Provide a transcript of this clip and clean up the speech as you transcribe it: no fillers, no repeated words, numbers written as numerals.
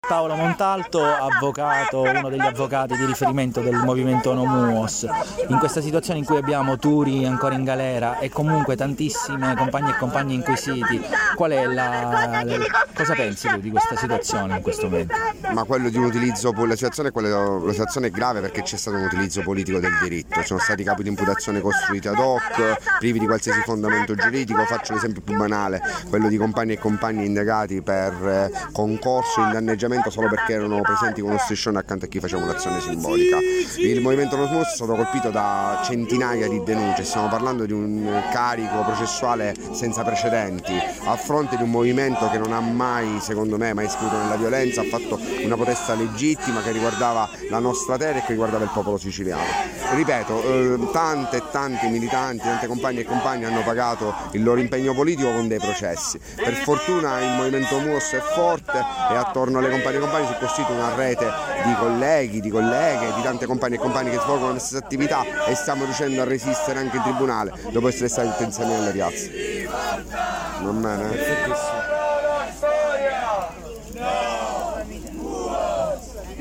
Paolo Montalto, avvocato, uno degli avvocati di riferimento del movimento No Muos. In questa situazione in cui abbiamo Turi ancora in galera e comunque tantissime compagne e compagni inquisiti, cosa pensi tu di questa situazione in questo momento? Ma quello di un utilizzo, la situazione è grave perché c'è stato un utilizzo politico del diritto, sono stati capi di imputazione costruiti ad hoc, privi di qualsiasi fondamento giuridico. Faccio l'esempio più banale, quello di compagni e compagni indagati per concorso in danneggiamento solo perché erano presenti con uno striscione accanto a chi faceva un'azione simbolica. Il movimento No Muos è stato colpito da centinaia di denunce, stiamo parlando di un carico processuale senza precedenti, a fronte di un movimento che non ha mai, secondo me, mai scritto nella violenza, ha fatto una protesta legittima che riguardava la nostra terra e che riguardava il popolo siciliano. Ripeto, tante e tanti militanti, tante compagne e compagni hanno pagato il loro impegno politico con dei processi. Per fortuna il movimento Muos è forte e attorno alle compagne e compagni si costituisce una rete di colleghi, di colleghe, di tante compagne e compagni che svolgono le stesse attività e stiamo riuscendo a resistere anche in tribunale dopo essere stati tutti insieme nelle piazze. Va bene?